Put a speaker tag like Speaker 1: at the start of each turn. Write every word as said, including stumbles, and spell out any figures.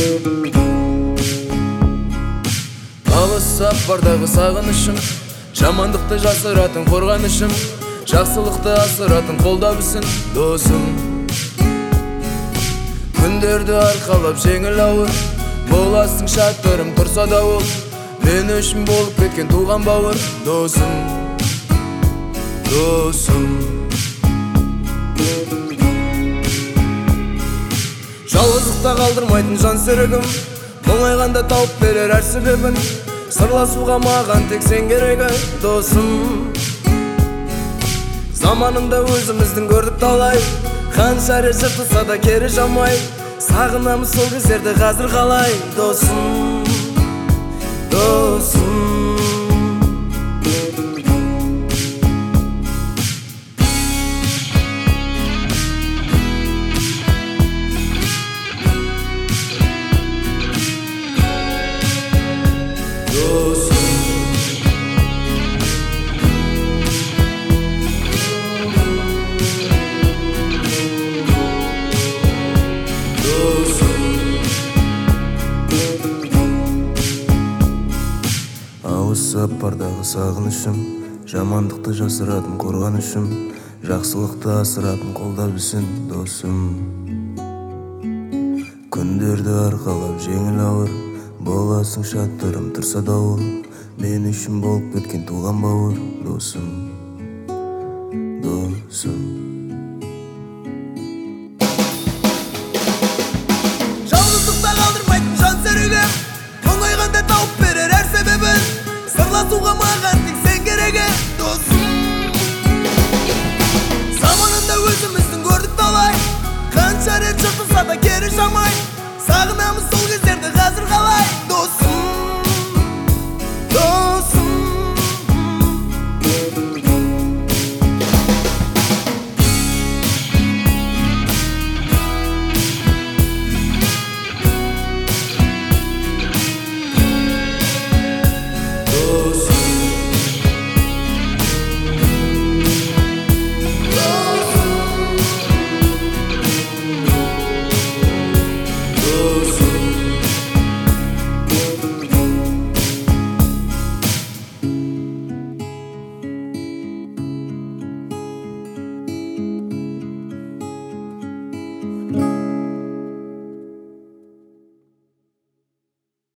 Speaker 1: Алыс сапардағы сағынышым, жамандықты жасыратын қорғанышым, жақсылықты асыратын қолда білсін досым. Күндерді арқалап жеңіл ауыр, боласың шаттырым тұрса да ол, мен үшін болып кеткен туған бауыр досым, досым. Жалғыздықта қалдырмайтын жан серігім, мұңайғанда тауып берер әр себебін, сырласуға маған тек сен керегі досым. Заманында өзіміздің көрдік талай, қанша рет жыртылса да кері жамай, сағынамыз сол кездерді қазір қалай досым, досым. Алыс сапардағы сағынышым, жамандықты жасыратын қорғанышым, жақсылықты асыратын қолда білсін досым. Күндерді арқалап жеңіл ауыр, боласың шаттырым тұрса да ол, мен үшін болып кеткен туған бауыр досым, досым.
Speaker 2: Жалғыздықта қалдырмайтын жан серігім, мұңайғанда тауып берер әр себебін, сырласуға маған тек сен керегі досым. Заманында өзіміздің көрдік талай, қанша рет жыртылса да кері жамай, сағынамыз сол кездерді қазір қалай